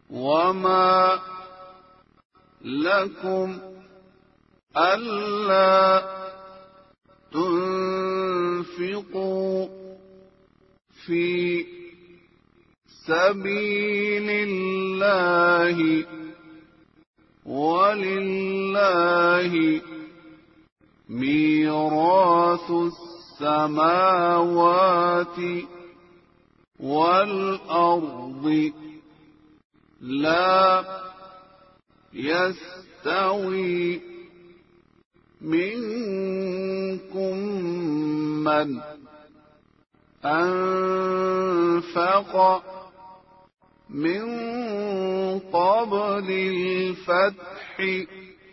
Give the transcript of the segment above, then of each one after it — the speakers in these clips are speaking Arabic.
وما لكم ألا تنفقوا في سبيل الله ولله ميراث السماوات والأرض لا يستوي منكم من أنفق من قبل الفتح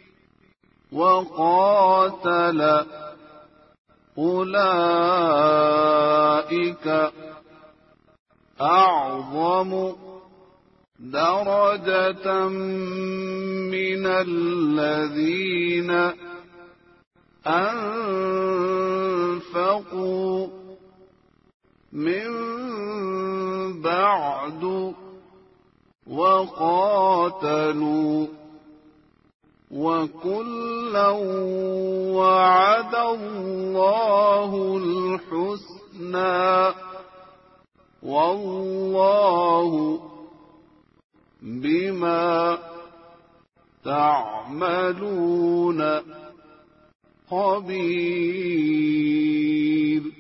وقاتل أولئك أعظم درجة من الذين أنفقوا من بعد وقاتلوا وكلا وعد الله الحسنى والله بما تعملون خبير.